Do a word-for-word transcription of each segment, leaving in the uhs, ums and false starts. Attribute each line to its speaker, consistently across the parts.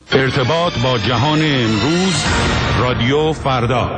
Speaker 1: ارتباط با جهان امروز، رادیو فردا.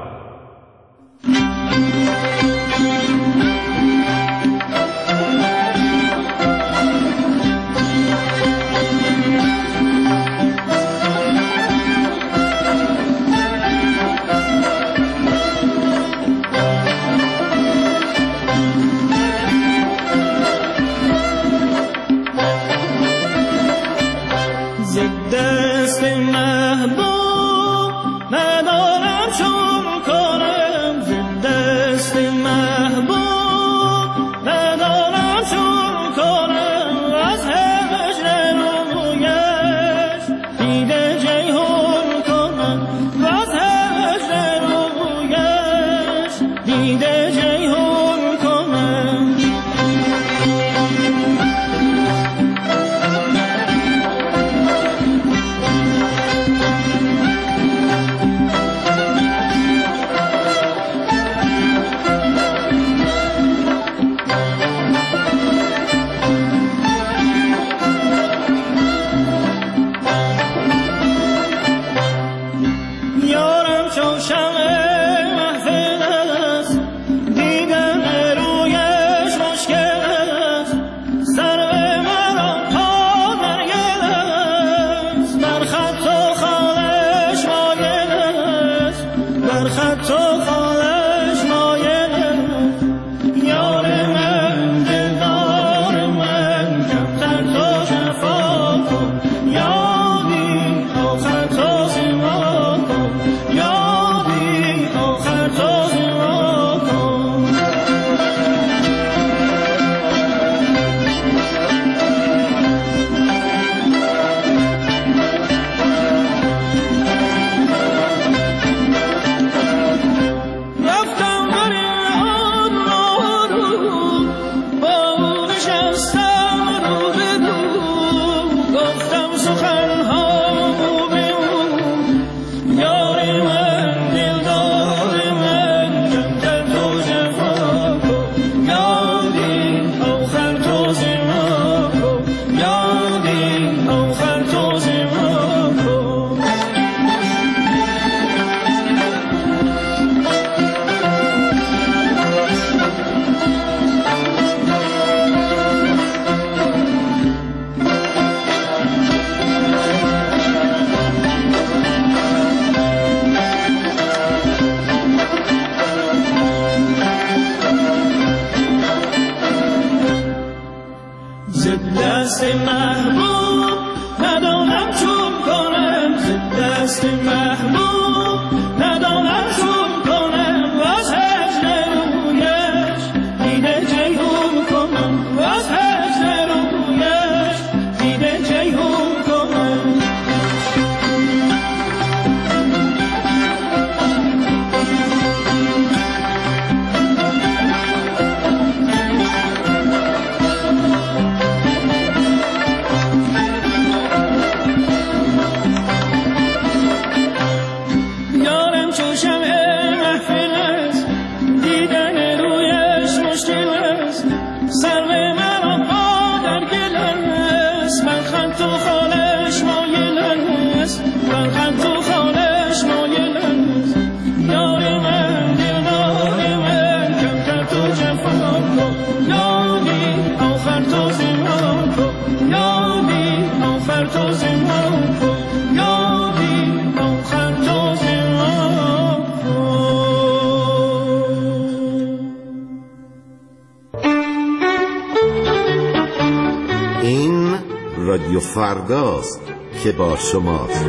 Speaker 2: رادیو فرداست که با شماست.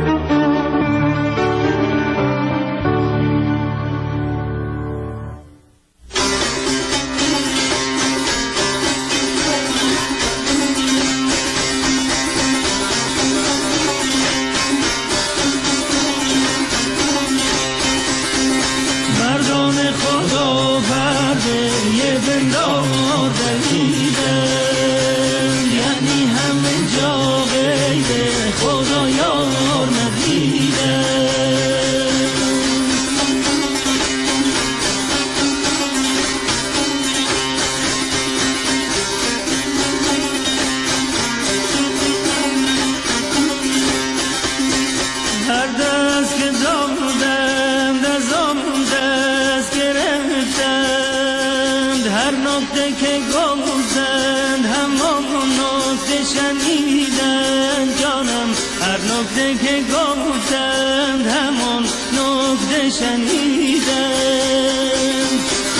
Speaker 3: یعنی همه جا غیر خدا یار ندید شنیدم.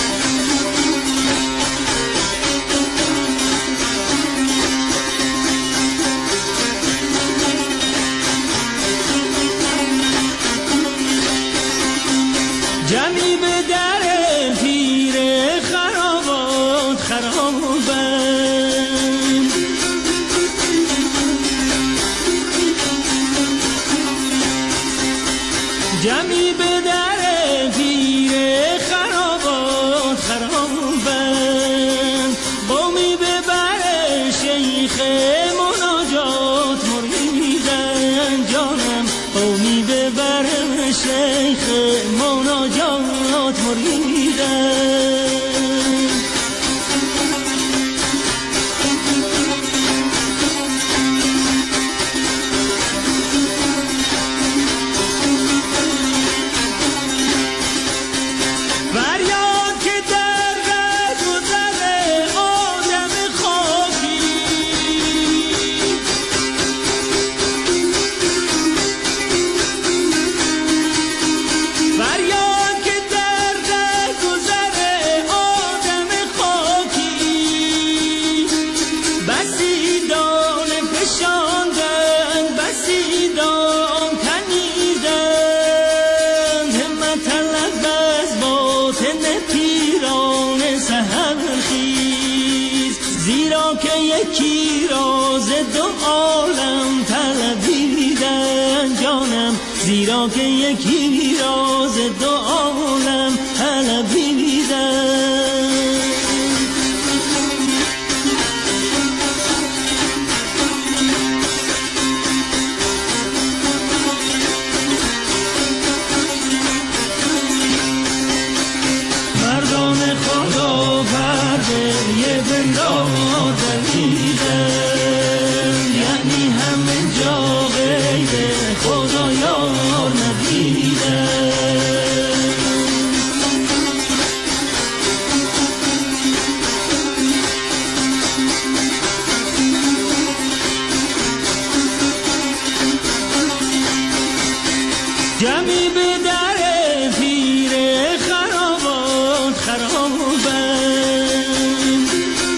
Speaker 3: جمعی به در پیر خرابات خرابند، جمعی به در پیر خرابات خرابند، قومی به بر شیخ مناجات مریدن جانم، قومی به بر شیخ مناجات مریدن. زیرا که یکی راز دو عالم طلبیدن جانم، زیرا که یکی راز دو عالم طلبیدن. مردان خدا پرده یه بندار دلیدن، یعنی همه جا غیر خدا یار ندیدن. جمعی به در پیر خرابات خرابند،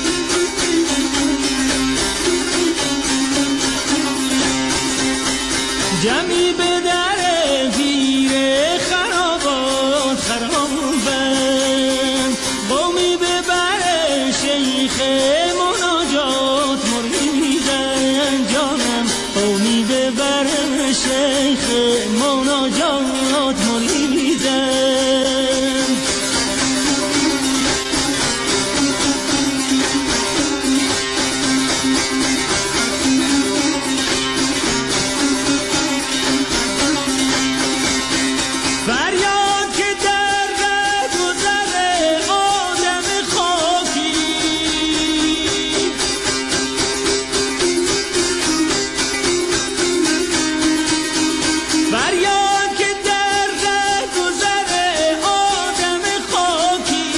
Speaker 3: جمعی به در پیر خرابات خرابند، قومی به بر شیخ مناجات مریدن جانم، قومی به بر شیخ مناجات مریدن. فریاد که در گذر آدم خاکی، فریاد که در گذر آدم خاکی،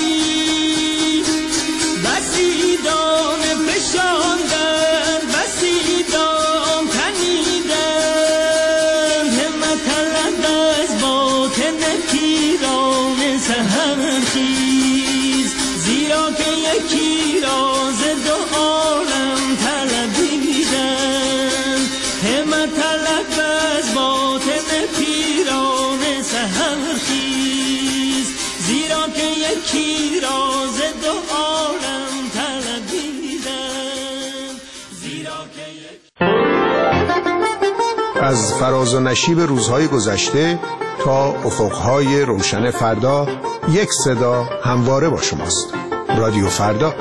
Speaker 3: بسی دانه فشاندن بسی دام تنیدن، همت طلب از باطن پیران سحرخیز، زیرا که یکی راز دو عالم طلبیدن، همت طلب از باطن پیران سحرخیز، زیرا که یکی راز دو عالم طلبیدن، زیرا که یک...
Speaker 4: از فراز و نشیب روزهای گذشته تا افقهای روشن فردا، یک صدا همواره با شماست. رادیو فردا.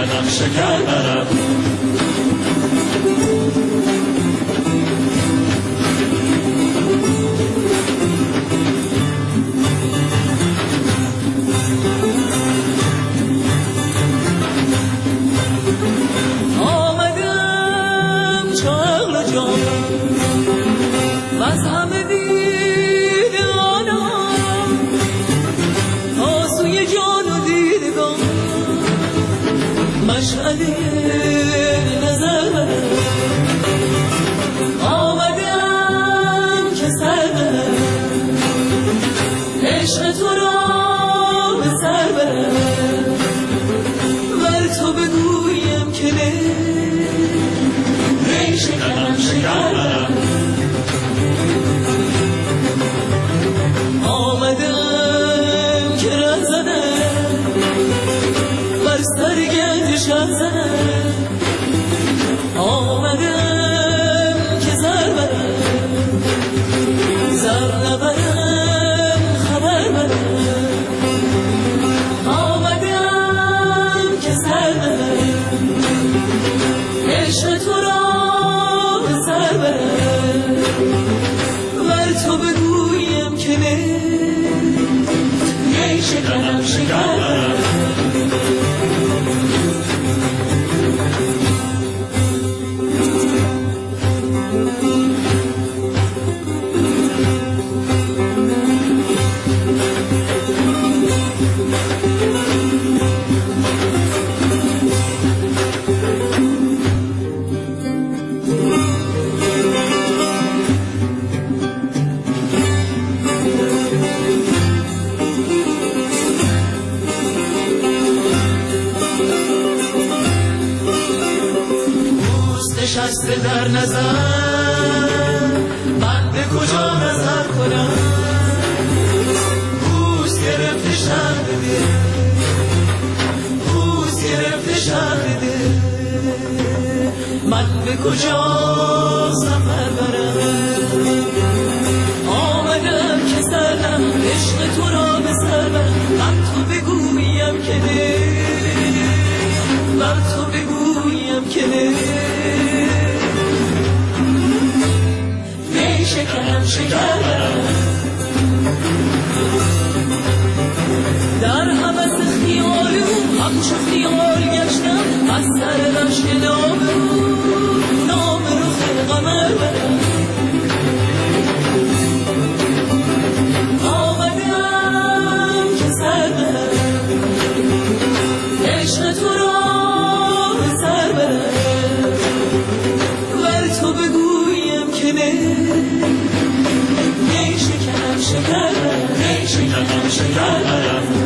Speaker 3: شکنم شکر برم
Speaker 5: آمدم چغل جان و از همه دیدگانم تا سوی جان و دیدگان مشعله نظر برم آمدم که سر برم عشق تو را به سر برم ور تو بگویم که نه ری شکنم شکر برم آمدم که ره زنم بر سر گنج شه زنم آمدم که زر برم زر نبرم خبر برم آمدم که سر برم عشق تو را به سر برم ور تو بگویم که نه ری شکنم شکر برم نشسته در نظر من به کجا نظر کنم بوس گرفته شهر دل بوس گرفته شهر دل من به کجا سفر برم آمدم که سرم عشق تو را به سر برم من تو بگویم که نه من تو بگویم که نه ری شکنم شکر برم در هوس خیال او همچو خیال گشتم از سر رشک نام او نام رخ قمر برم آمدم که سر برم عشق تو را به سر برم ور تو بگویم که نه ری شکنم شکر برم ری شکنم شکر برم